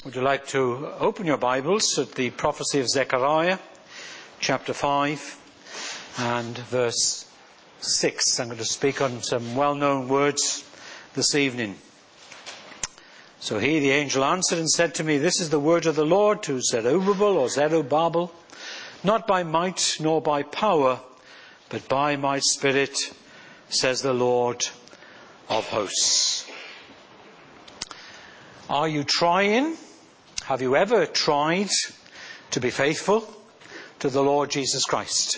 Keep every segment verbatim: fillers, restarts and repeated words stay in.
Would you like to open your Bibles at the prophecy of Zechariah, chapter five and verse six. I'm going to speak on some well-known words this evening. So he, the angel, answered and said to me, "This is the word of the Lord to Zerubbabel or Zerubbabel, not by might nor by power, but by my Spirit, says the Lord of hosts." Are you trying? Have you ever tried to be faithful to the Lord Jesus Christ?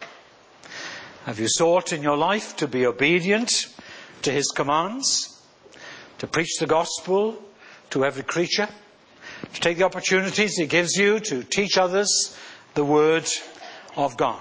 Have you sought in your life to be obedient to his commands, to preach the gospel to every creature, to take the opportunities he gives you to teach others the word of God?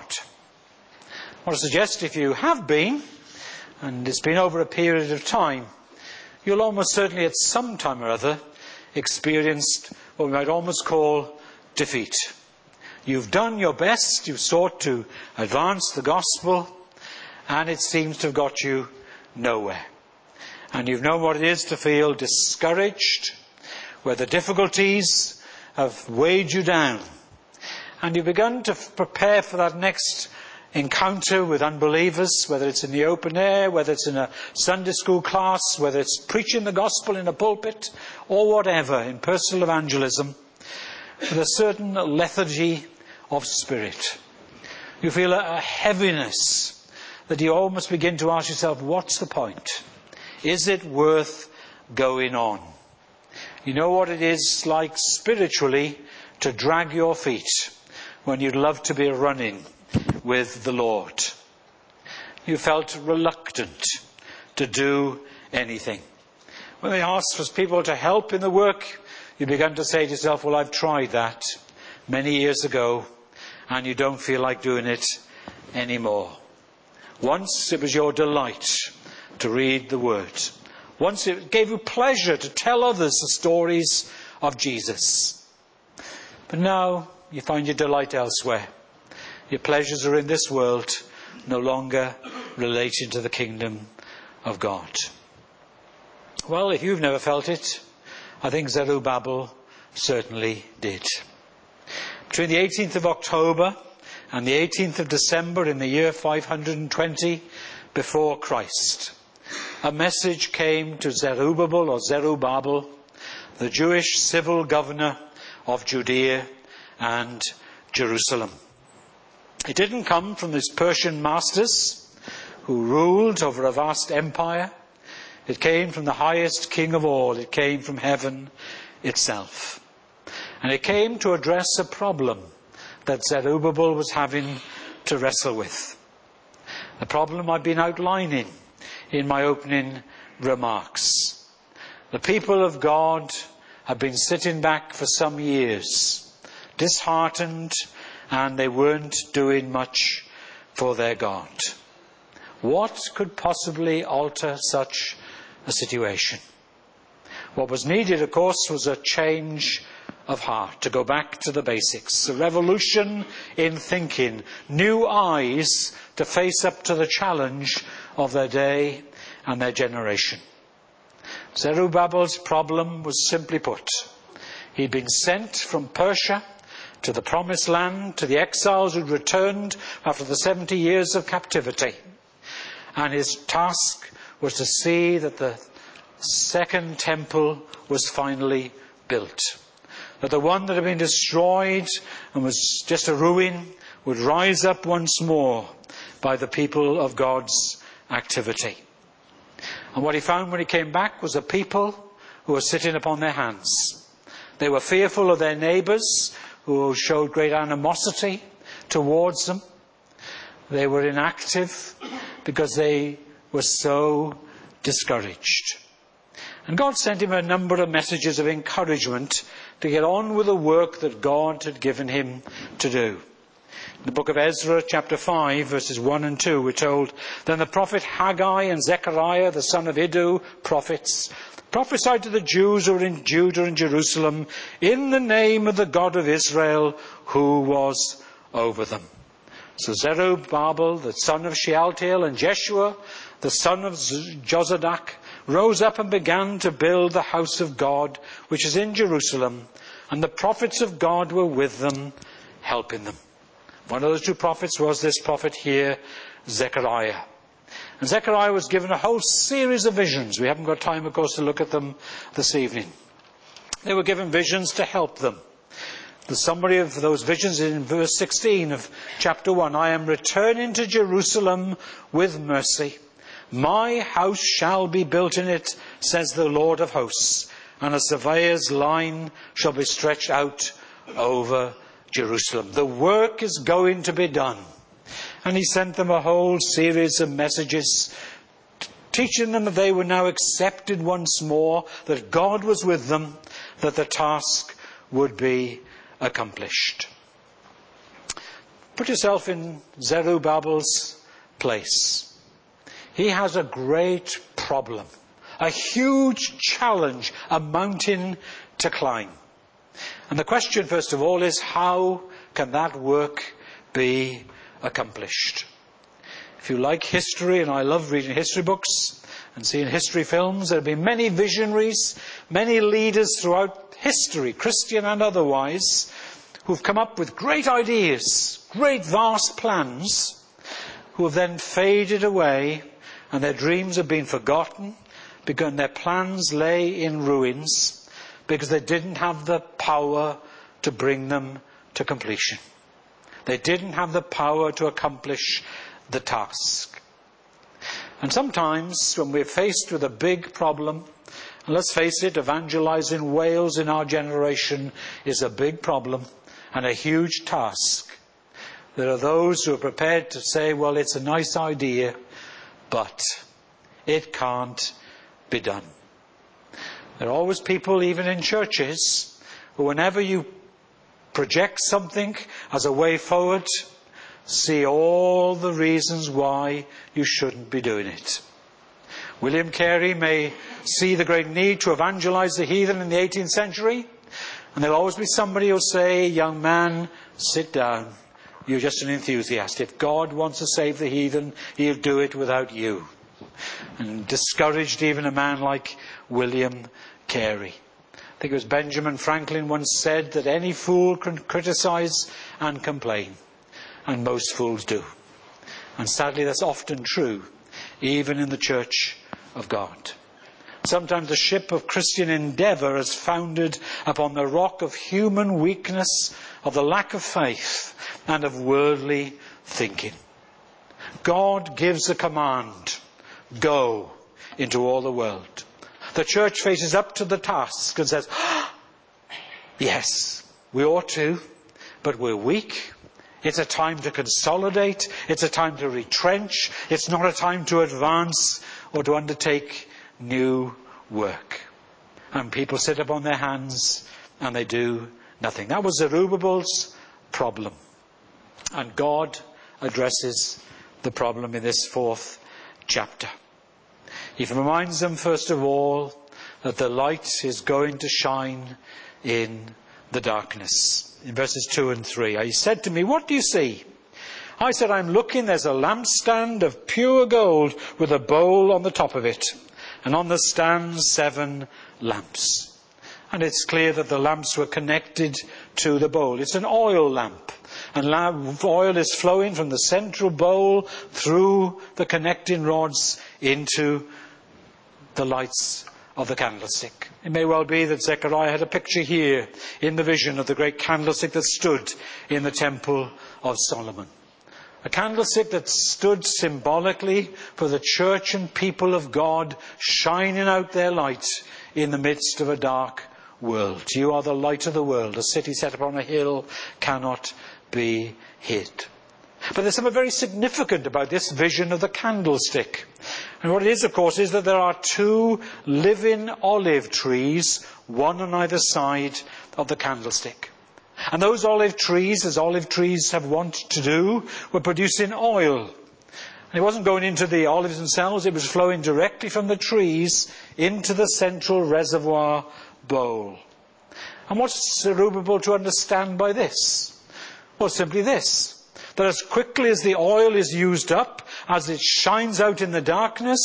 I want to suggest if you have been, and it's been over a period of time, you'll almost certainly at some time or other experienced what we might almost call defeat. You've done your best, you've sought to advance the gospel, and it seems to have got you nowhere. And you've known what it is to feel discouraged, where the difficulties have weighed you down. And you've begun to prepare for that next encounter with unbelievers, whether it's in the open air, whether it's in a Sunday school class, whether it's preaching the gospel in a pulpit, or whatever, in personal evangelism, with a certain lethargy of spirit. You feel a heaviness that you almost begin to ask yourself, what's the point? Is it worth going on? You know what it is like spiritually to drag your feet when you'd love to be running with the Lord. You felt reluctant to do anything. When they asked for people to help in the work, you began to say to yourself, well, I've tried that many years ago, and you don't feel like doing it anymore. Once it was your delight to read the word. Once it gave you pleasure to tell others the stories of Jesus. But now you find your delight elsewhere. Your pleasures are in this world, no longer relating to the kingdom of God. Well, if you've never felt it, I think Zerubbabel certainly did. Between the eighteenth of October and the eighteenth of December in the year five hundred twenty before Christ, a message came to Zerubbabel or Zerubbabel, the Jewish civil governor of Judea and Jerusalem. It didn't come from his Persian masters who ruled over a vast empire. It came from the highest king of all. It came from heaven itself. And it came to address a problem that Zerubbabel was having to wrestle with. The problem I've been outlining in my opening remarks. The people of God have been sitting back for some years, disheartened, and they weren't doing much for their God. What could possibly alter such a situation? What was needed, of course, was a change of heart, to go back to the basics, a revolution in thinking, new eyes to face up to the challenge of their day and their generation. Zerubbabel's problem was simply put. He'd been sent from Persia to the promised land, to the exiles who'd returned after the seventy years of captivity. And his task was to see that the second temple was finally built. That the one that had been destroyed and was just a ruin would rise up once more by the people of God's activity. And what he found when he came back was a people who were sitting upon their hands. They were fearful of their neighbours, who showed great animosity towards them. They were inactive because they were so discouraged. And God sent him a number of messages of encouragement to get on with the work that God had given him to do. In the book of Ezra, chapter five, verses one and two, we're told, "Then the prophet Haggai and Zechariah, the son of Iddo, prophets, prophesied to the Jews who were in Judah and Jerusalem in the name of the God of Israel who was over them." So Zerubbabel, the son of Shealtiel, and Jeshua, the son of Jozadak, rose up and began to build the house of God, which is in Jerusalem, and the prophets of God were with them, helping them. One of those two prophets was this prophet here, Zechariah. And Zechariah was given a whole series of visions. We haven't got time, of course, to look at them this evening. They were given visions to help them. The summary of those visions is in verse sixteen of chapter one. I am returning to Jerusalem with mercy. My house shall be built in it, says the Lord of hosts, and a surveyor's line shall be stretched out over Jerusalem. The work is going to be done. And he sent them a whole series of messages, teaching them that they were now accepted once more, that God was with them, that the task would be accomplished. Put yourself in Zerubbabel's place. He has a great problem, a huge challenge, a mountain to climb. And the question, first of all, is how can that work be accomplished? If you like history, and I love reading history books and seeing history films, there have been many visionaries, many leaders throughout history, Christian and otherwise, who've come up with great ideas, great vast plans, who have then faded away, and their dreams have been forgotten because their plans lay in ruins because they didn't have the power to bring them to completion. They didn't have the power to accomplish the task. And sometimes when we're faced with a big problem, and let's face it, evangelizing Wales in our generation is a big problem and a huge task. There are those who are prepared to say, well, it's a nice idea, but it can't be done. There are always people, even in churches, who whenever you project something as a way forward, see all the reasons why you shouldn't be doing it. William Carey may see the great need to evangelize the heathen in the eighteenth century, and there'll always be somebody who'll say, young man, sit down. You're just an enthusiast. If God wants to save the heathen, he'll do it without you. And discouraged even a man like William Carey. I think it was Benjamin Franklin once said that any fool can criticize and complain. And most fools do. And sadly that's often true, even in the Church of God. Sometimes the ship of Christian endeavour is founded upon the rock of human weakness, of the lack of faith, and of worldly thinking. God gives a command. Go into all the world. The church faces up to the task and says, yes, we ought to, but we're weak. It's a time to consolidate. It's a time to retrench. It's not a time to advance or to undertake new work. And people sit upon their hands and they do nothing. That was Zerubbabel's problem. And God addresses the problem in this fourth chapter. He reminds them, first of all, that the light is going to shine in the darkness. In verses two and three, he said to me, what do you see? I said, I'm looking, there's a lampstand of pure gold with a bowl on the top of it, and on the stand seven lamps. And it's clear that the lamps were connected to the bowl. It's an oil lamp. And oil is flowing from the central bowl through the connecting rods into the lights of the candlestick. It may well be that Zechariah had a picture here in the vision of the great candlestick that stood in the temple of Solomon. A candlestick that stood symbolically for the church and people of God shining out their light in the midst of a dark world. You are the light of the world. A city set upon a hill cannot be hid. But there's something very significant about this vision of the candlestick. And what it is, of course, is that there are two living olive trees, one on either side of the candlestick. And those olive trees, as olive trees have wont to do, were producing oil. And it wasn't going into the olives themselves, it was flowing directly from the trees into the central reservoir bowl. And what's Zerubbabel to understand by this? Well, simply this. That as quickly as the oil is used up, as it shines out in the darkness,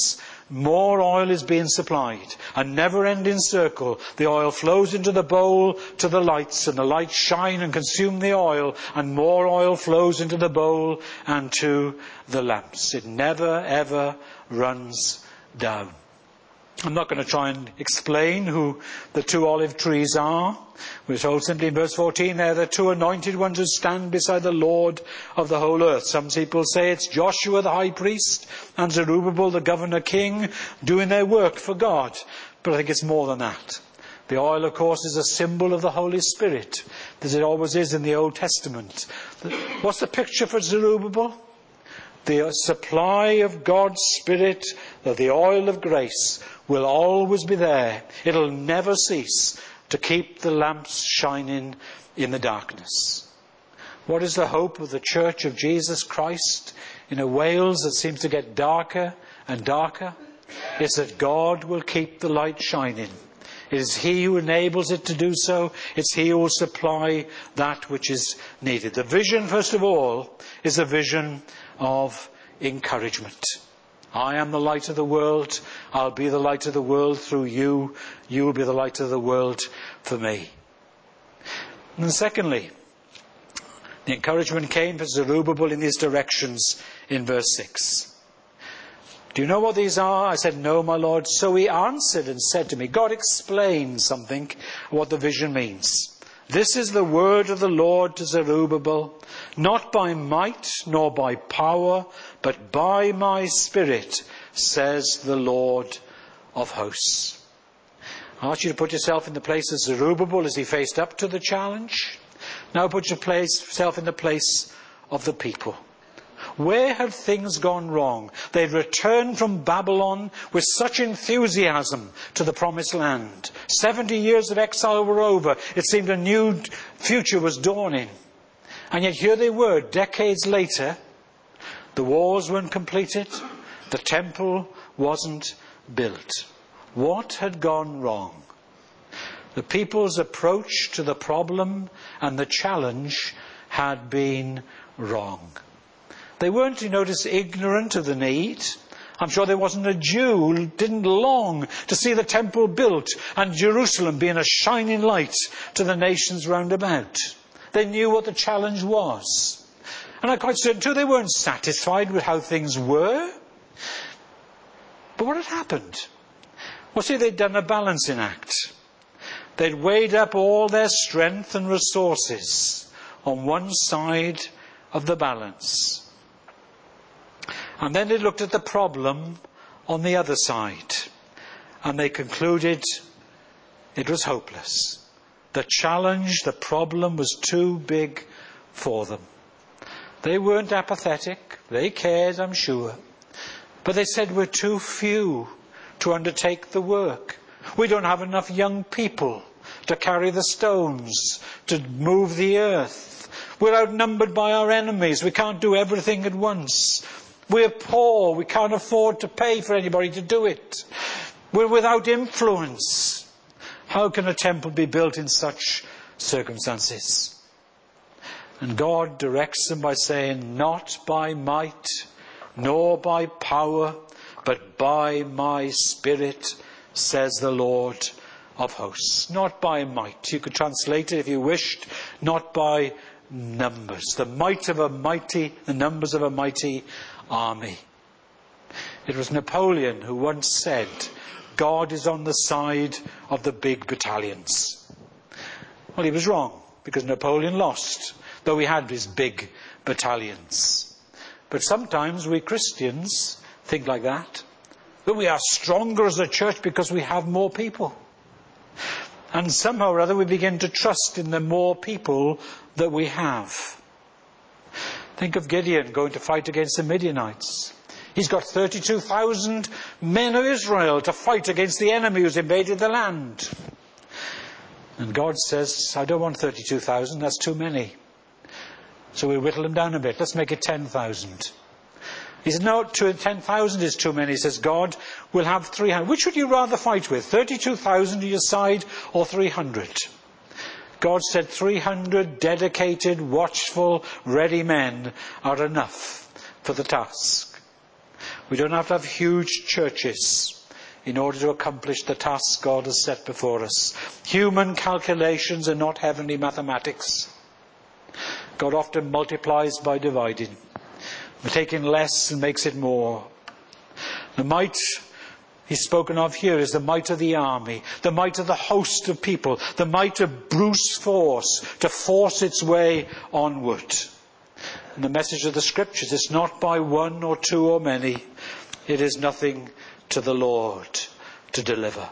more oil is being supplied. A never-ending circle. The oil flows into the bowl to the lights, and the lights shine and consume the oil, and more oil flows into the bowl and to the lamps. It never, ever runs down. I'm not going to try and explain who the two olive trees are. We're told simply in verse fourteen, they're the two anointed ones who stand beside the Lord of the whole earth. Some people say it's Joshua the high priest and Zerubbabel the governor king doing their work for God. But I think it's more than that. The oil, of course, is a symbol of the Holy Spirit, as it always is in the Old Testament. What's the picture for Zerubbabel? The supply of God's Spirit, of the oil of grace, will always be there. It'll never cease to keep the lamps shining in the darkness. What is the hope of the Church of Jesus Christ in a Wales that seems to get darker and darker? It's that God will keep the light shining. It is He who enables it to do so. It's He who will supply that which is needed. The vision, first of all, is a vision of encouragement. I am the light of the world. I'll be the light of the world through you. You will be the light of the world for me. And then secondly, the encouragement came for Zerubbabel in these directions in verse six. Do you know what these are? I said, no, my Lord. So he answered and said to me, God explains something, what the vision means. This is the word of the Lord to Zerubbabel, not by might nor by power, but by my Spirit, says the Lord of hosts. I ask you to put yourself in the place of Zerubbabel as he faced up to the challenge. Now put yourself in the place of the people. Where had things gone wrong? They'd returned from Babylon with such enthusiasm to the promised land. Seventy years of exile were over. It seemed a new future was dawning. And yet here they were, decades later. The walls weren't completed. The temple wasn't built. What had gone wrong? The people's approach to the problem and the challenge had been wrong. They weren't, you notice, ignorant of the need. I'm sure there wasn't a Jew who didn't long to see the temple built and Jerusalem being a shining light to the nations round about. They knew what the challenge was. And I'm quite certain too they weren't satisfied with how things were. But what had happened? Well, see, they'd done a balancing act. They'd weighed up all their strength and resources on one side of the balance. And then they looked at the problem on the other side. And they concluded it was hopeless. The challenge, the problem was too big for them. They weren't apathetic. They cared, I'm sure. But they said we're too few to undertake the work. We don't have enough young people to carry the stones, to move the earth. We're outnumbered by our enemies. We can't do everything at once. We're poor. We can't afford to pay for anybody to do it. We're without influence. How can a temple be built in such circumstances? And God directs them by saying, not by might, nor by power, but by my Spirit, says the Lord of hosts. Not by might. You could translate it if you wished. Not by numbers. The might of a mighty, the numbers of a mighty army. It was Napoleon who once said, God is on the side of the big battalions. Well, he was wrong, because Napoleon lost, though he had his big battalions. But sometimes we Christians think like that, that we are stronger as a church because we have more people. And somehow or other we begin to trust in the more people that we have. Think of Gideon going to fight against the Midianites. He's got thirty-two thousand men of Israel to fight against the enemy who's invaded the land. And God says, I don't want thirty-two thousand, that's too many. So we whittle them down a bit. Let's make it ten thousand. He says, no, ten thousand is too many. He says, God, we'll have three hundred. Which would you rather fight with? thirty-two thousand to your side or three hundred? God said three hundred dedicated, watchful, ready men are enough for the task. We don't have to have huge churches in order to accomplish the tasks God has set before us. Human calculations are not heavenly mathematics. God often multiplies by dividing. By taking less and makes it more. The might he's spoken of here is the might of the army, the might of the host of people, the might of brute force to force its way onward. And the message of the Scriptures is not by one or two or many. It is nothing to the Lord to deliver.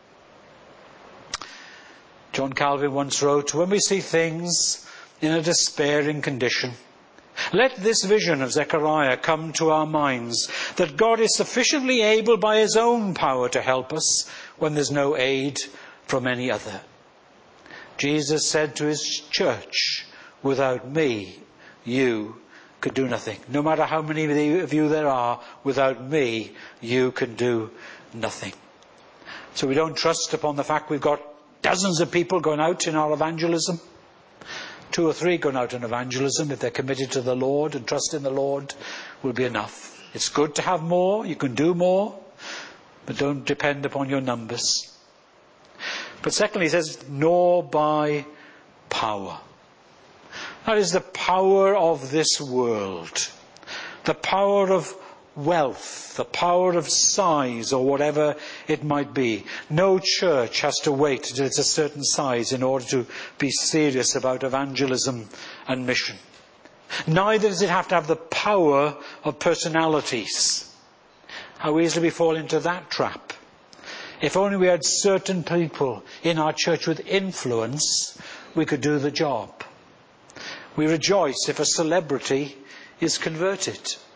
John Calvin once wrote, when we see things in a despairing condition, let this vision of Zechariah come to our minds, that God is sufficiently able by his own power to help us when there's no aid from any other. Jesus said to his church, without me, you could do nothing. No matter how many of you there are, without me, you can do nothing. So we don't trust upon the fact we've got dozens of people going out in our evangelism. Two or three going out in evangelism, if they're committed to the Lord and trust in the Lord, will be enough. It's good to have more, you can do more, but don't depend upon your numbers. But secondly, he says, nor by power. That is the power of this world. The power of wealth, the power of size, or whatever it might be. No church has to wait until it's a certain size in order to be serious about evangelism and mission. Neither does it have to have the power of personalities. How easily we fall into that trap. If only we had certain people in our church with influence, we could do the job. We rejoice if a celebrity is converted.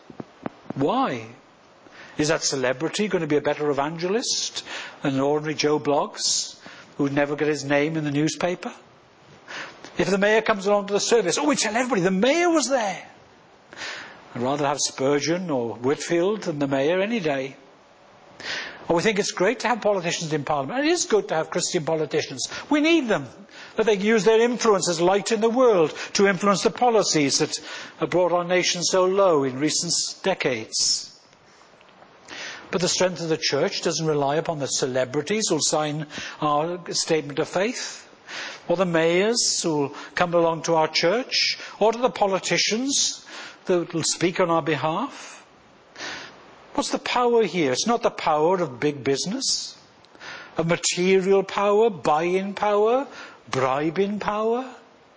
Why? Is that celebrity going to be a better evangelist than an ordinary Joe Bloggs who would never get his name in the newspaper? If the mayor comes along to the service, oh, we tell everybody the mayor was there. I'd rather have Spurgeon or Whitfield than the mayor any day. Or we think it's great to have politicians in Parliament. It is good to have Christian politicians. We need them. That they use their influence as light in the world to influence the policies that have brought our nation so low in recent decades. But the strength of the church doesn't rely upon the celebrities who'll sign our statement of faith, or the mayors who'll come along to our church, or to the politicians that will speak on our behalf. What's the power here? It's not the power of big business, of material power, buy-in power, bribe-in power.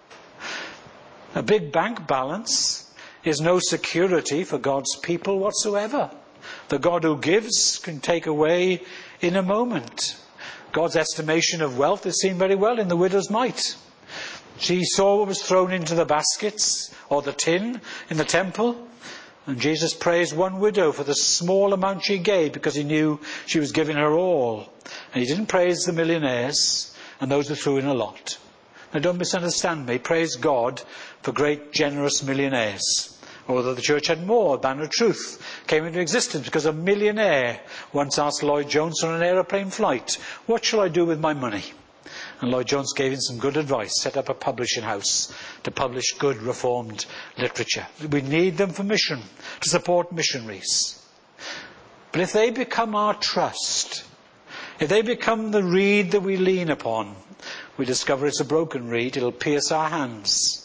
A big bank balance is no security for God's people whatsoever. The God who gives can take away in a moment. God's estimation of wealth is seen very well in the widow's mite. She saw what was thrown into the baskets or the tin in the temple. And Jesus praised one widow for the small amount she gave because he knew she was giving her all. And he didn't praise the millionaires and those who threw in a lot. Now don't misunderstand me. Praise God for great generous millionaires. Although the church had more, Banner of Truth came into existence because a millionaire once asked Lloyd Jones on an aeroplane flight, what shall I do with my money? And Lloyd Jones gave him some good advice, set up a publishing house to publish good reformed literature. We need them for mission, to support missionaries. But if they become our trust, if they become the reed that we lean upon, we discover it's a broken reed, it'll pierce our hands.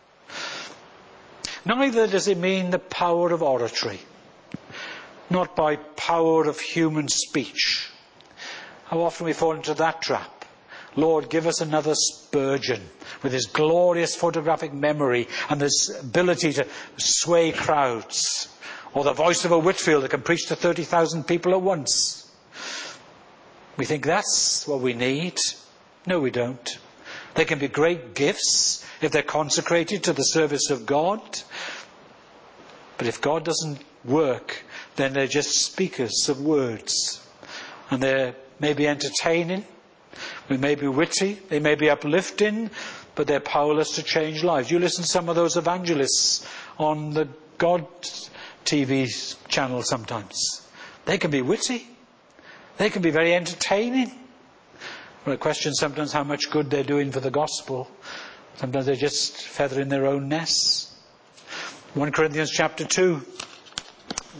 Neither does it mean the power of oratory, not by power of human speech. How often we fall into that trap. Lord, give us another Spurgeon with his glorious photographic memory and this ability to sway crowds. Or the voice of a Whitfield that can preach to thirty thousand people at once. We think that's what we need. No, we don't. They can be great gifts if they're consecrated to the service of God. But if God doesn't work, then they're just speakers of words. And they may be entertaining. We may be witty, they may be uplifting, but they're powerless to change lives. You listen to some of those evangelists on the God T V channel sometimes. They can be witty. They can be very entertaining. But I question sometimes how much good they're doing for the gospel. Sometimes they're just feathering their own nests. First Corinthians chapter two.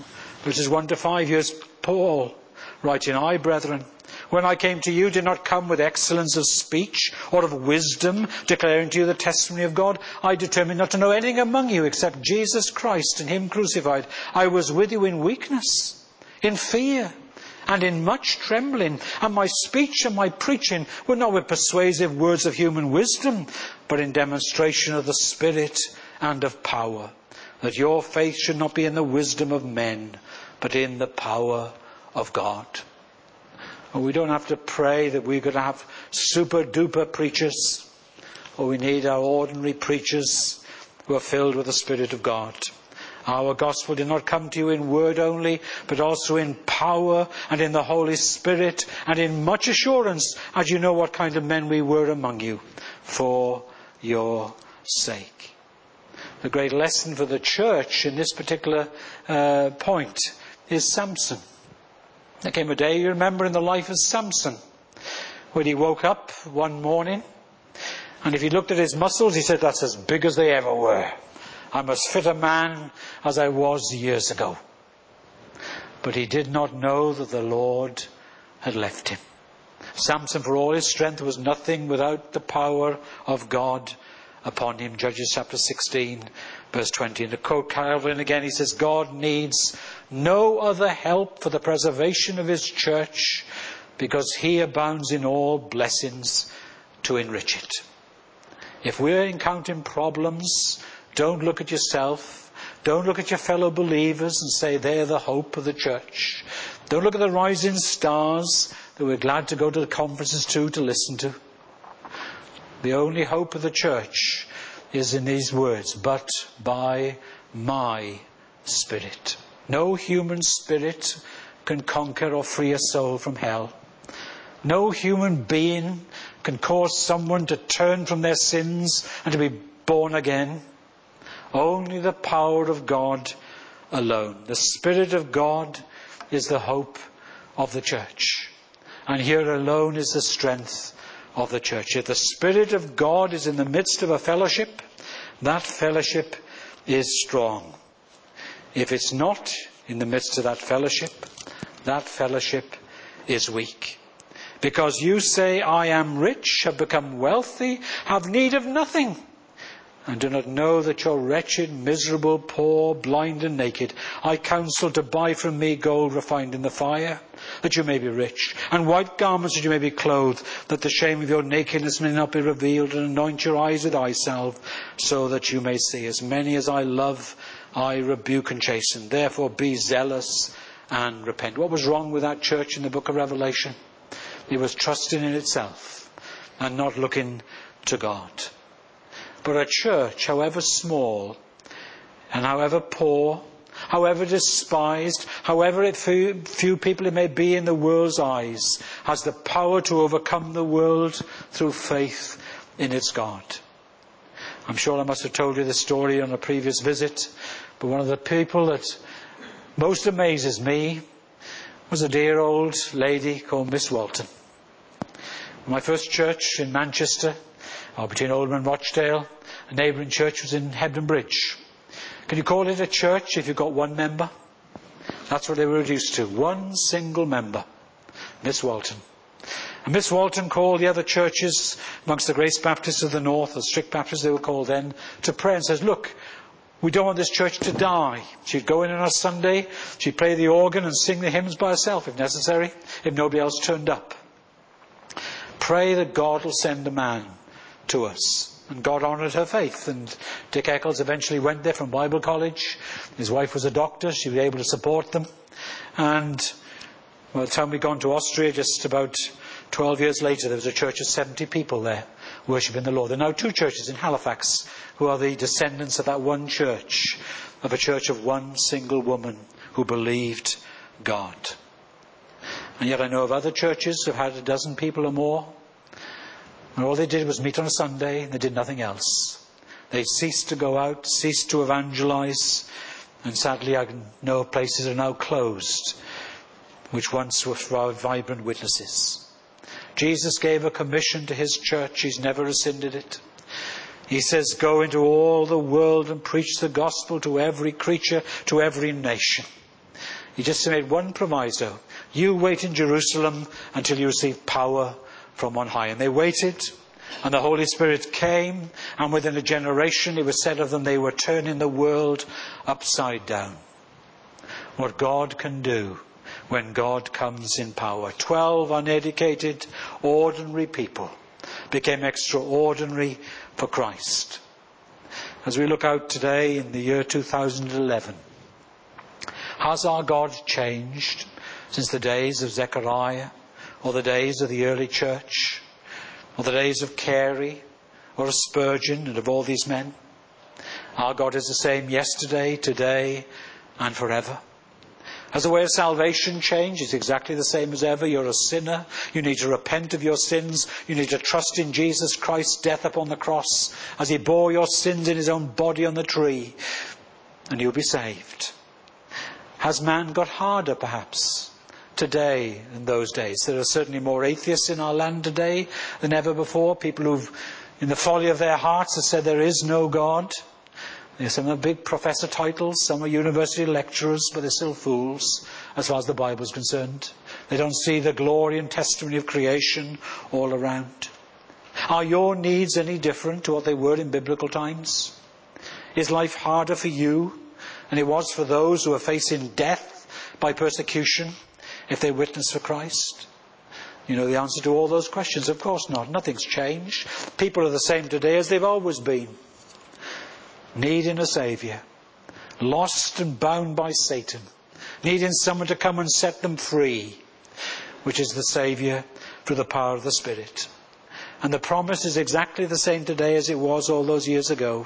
Verses one to five, here's Paul writing, I, brethren, when I came to you, did not come with excellence of speech or of wisdom, declaring to you the testimony of God. I determined not to know anything among you except Jesus Christ and him crucified. I was with you in weakness, in fear, and in much trembling. And my speech and my preaching were not with persuasive words of human wisdom, but in demonstration of the Spirit and of power, that your faith should not be in the wisdom of men, but in the power of God. And we don't have to pray that we're going to have super duper preachers. Or we need our ordinary preachers who are filled with the Spirit of God. Our gospel did not come to you in word only, but also in power and in the Holy Spirit and in much assurance, as you know what kind of men we were among you, for your sake. The great lesson for the church in this particular uh, point is Samson. There came a day, you remember, in the life of Samson, when he woke up one morning, and if he looked at his muscles, he said, that's as big as they ever were. I'm as fit a man as I was years ago. But he did not know that the Lord had left him. Samson, for all his strength, was nothing without the power of God upon him. Judges chapter sixteen, verse twenty. And to quote Calvin again, he says, God needs no other help for the preservation of his church, because he abounds in all blessings to enrich it. If we're encountering problems, don't look at yourself. Don't look at your fellow believers and say they're the hope of the church. Don't look at the rising stars that we're glad to go to the conferences to, to listen to. The only hope of the church is in these words, but by my Spirit. No human spirit can conquer or free a soul from hell. No human being can cause someone to turn from their sins and to be born again. Only the power of God alone. The Spirit of God is the hope of the church. And here alone is the strength of the church. If the Spirit of God is in the midst of a fellowship, that fellowship is strong. If it's not in the midst of that fellowship, that fellowship is weak. Because you say, I am rich, have become wealthy, have need of nothing, and do not know that you're wretched, miserable, poor, blind and naked. I counsel to buy from me gold refined in the fire, that you may be rich, and white garments that you may be clothed, that the shame of your nakedness may not be revealed, and anoint your eyes with eye salve, so that you may see. As many as I love, I rebuke and chasten. Therefore be zealous and repent. What was wrong with that church in the book of Revelation? It was trusting in itself and not looking to God. But a church, however small and however poor, however despised, however few, few people it may be in the world's eyes, has the power to overcome the world through faith in its God. I'm sure I must have told you this story on a previous visit, but one of the people that most amazes me was a dear old lady called Miss Walton. My first church in Manchester, or between Oldham and Rochdale, a neighbouring church was in Hebden Bridge. Can you call it a church if you've got one member? That's what they were reduced to. One single member. Miss Walton. And Miss Walton called the other churches amongst the Grace Baptists of the North, the Strict Baptists they were called then, to pray and says, look, we don't want this church to die. She'd go in on a Sunday, she'd play the organ and sing the hymns by herself if necessary, if nobody else turned up. Pray that God will send a man to us. And God honoured her faith. And Dick Eccles eventually went there from Bible college. His wife was a doctor. She was able to support them. And by the time we'd gone to Austria, just about twelve years later, there was a church of seventy people there worshipping the Lord. There are now two churches in Halifax who are the descendants of that one church, of a church of one single woman who believed God. And yet I know of other churches who have had a dozen people or more, and all they did was meet on a Sunday, and they did nothing else. They ceased to go out, ceased to evangelize, and sadly I know of places that are now closed, which once were vibrant witnesses. Jesus gave a commission to his church. He's never rescinded it. He says, go into all the world and preach the gospel to every creature, to every nation. He just made one proviso. You wait in Jerusalem until you receive power from on high. And they waited, and the Holy Spirit came, and within a generation it was said of them they were turning the world upside down. What God can do when God comes in power. Twelve uneducated, ordinary people became extraordinary for Christ. As we look out today in the year two thousand eleven, has our God changed since the days of Zechariah, or the days of the early church, or the days of Carey, or of Spurgeon, and of all these men? Our God is the same yesterday, today, and forever. Has the way of salvation changed? It's exactly the same as ever. You're a sinner. You need to repent of your sins. You need to trust in Jesus Christ's death upon the cross as he bore your sins in his own body on the tree, and you'll be saved. Has man got harder, perhaps, today than those days? There are certainly more atheists in our land today than ever before. People who've, in the folly of their hearts, have said there is no God. Some are big professor titles, some are university lecturers, but they're still fools as far as the Bible is concerned. They don't see the glory and testimony of creation all around. Are your needs any different to what they were in biblical times? Is life harder for you than it was for those who are facing death by persecution if they witness for Christ? You know the answer to all those questions. Of course not. Nothing's changed. People are the same today as they've always been. Needing a saviour, lost and bound by Satan, needing someone to come and set them free, which is the Saviour through the power of the Spirit. And the promise is exactly the same today as it was all those years ago.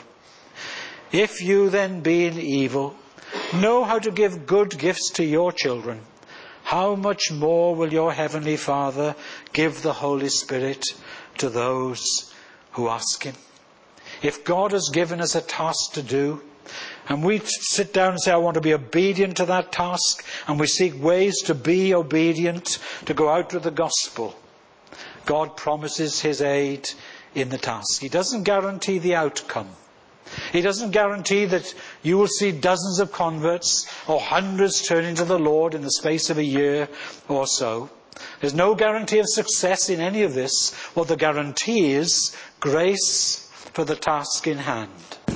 If you then, being evil, know how to give good gifts to your children, how much more will your heavenly Father give the Holy Spirit to those who ask him? If God has given us a task to do, and we sit down and say, I want to be obedient to that task, and we seek ways to be obedient, to go out with the gospel, God promises his aid in the task. He doesn't guarantee the outcome. He doesn't guarantee that you will see dozens of converts or hundreds turning to the Lord in the space of a year or so. There's no guarantee of success in any of this. What the guarantee is, grace for the task in hand.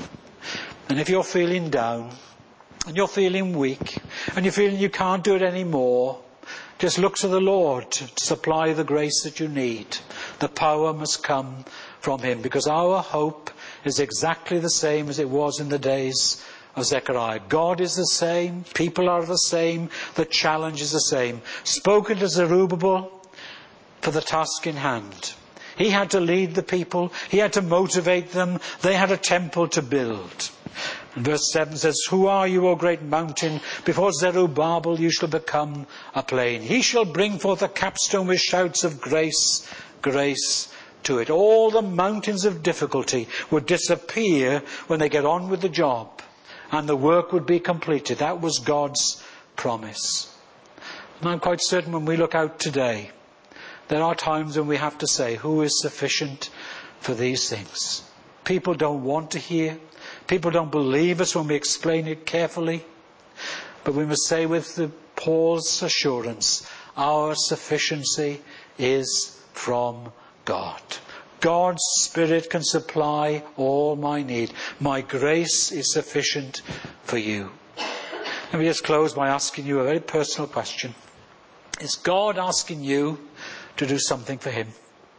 And if you're feeling down, and you're feeling weak, and you're feeling you can't do it anymore, just look to the Lord to supply the grace that you need. The power must come from him, because our hope is exactly the same as it was in the days of Zechariah. God is the same, people are the same, the challenge is the same. Spoken to Zerubbabel for the task in hand. He had to lead the people. He had to motivate them. They had a temple to build. And verse seven says, Who are you, O great mountain? Before Zerubbabel you shall become a plain. He shall bring forth a capstone with shouts of grace, grace to it. All the mountains of difficulty would disappear when they get on with the job, and the work would be completed. That was God's promise. And I'm quite certain when we look out today, there are times when we have to say, who is sufficient for these things? People don't want to hear. People don't believe us when we explain it carefully. But we must say with the Paul's assurance, our sufficiency is from God. God's Spirit can supply all my need. My grace is sufficient for you. Let me just close by asking you a very personal question. Is God asking you to do something for him?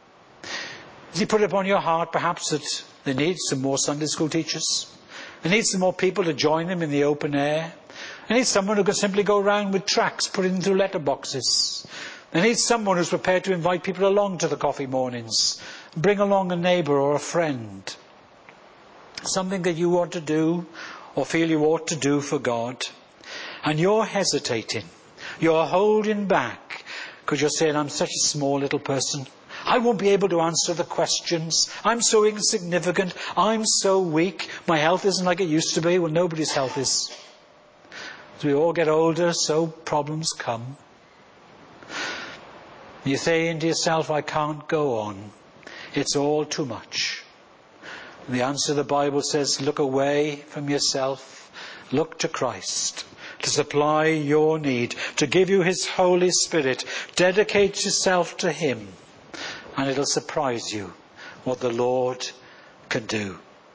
Has he put it upon your heart perhaps that they need some more Sunday school teachers? They need some more people to join them in the open air. They need someone who can simply go around with tracts, putting them through letterboxes. They need someone who's prepared to invite people along to the coffee mornings. Bring along a neighbour or a friend. Something that you want to do or feel you ought to do for God. And you're hesitating. You're holding back because you're saying, I'm such a small little person. I won't be able to answer the questions. I'm so insignificant. I'm so weak. My health isn't like it used to be. Well, nobody's health is. As we all get older, so problems come. You say to yourself, I can't go on. It's all too much. And the answer the Bible says, look away from yourself. Look to Christ. to supply your need, to give you his Holy Spirit. Dedicate yourself to him, and it'll surprise you what the Lord can do.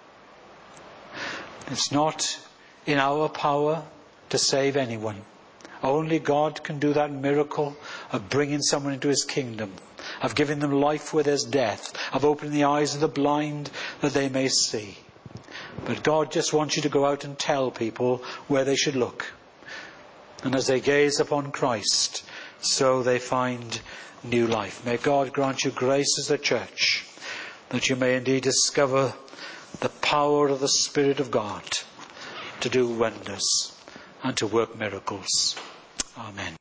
It's not in our power to save anyone. Only God can do that miracle of bringing someone into his kingdom, of giving them life where there's death, of opening the eyes of the blind that they may see. But God just wants you to go out and tell people where they should look. And as they gaze upon Christ, so they find new life. May God grant you grace as a church, that you may indeed discover the power of the Spirit of God to do wonders and to work miracles. Amen.